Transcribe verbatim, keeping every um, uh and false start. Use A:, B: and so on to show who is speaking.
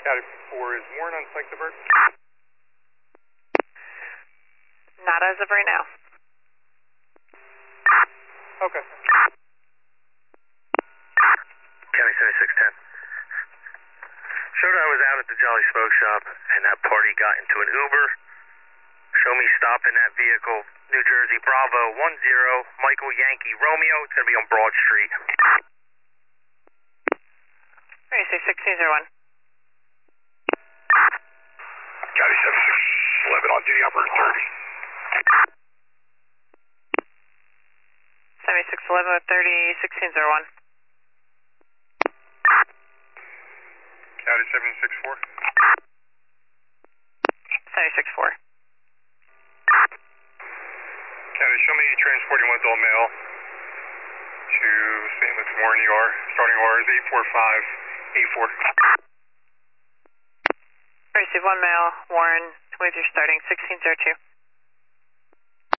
A: County four, is Warren on Sanctibird?
B: Not as of right now.
A: Okay.
C: County seventy-six ten. Showed I was out at the Jolly Smoke Shop and that party got into an Uber. Show me stopping that vehicle, New Jersey Bravo one zero, Michael Yankee Romeo. It's going to be on Broad Street.
B: Three six six zero one.
C: County seventy-six eleven on duty, operator thirty.
B: seventy-six eleven with thirty sixteen zero one.
A: County seventy-six four.
B: seventy-six four.
A: County, show me transporting one adult male to Saint Luke's Warren E R. Starting O R is eight four five eight four.
B: Receive one male, Warren, with your starting sixteen zero two.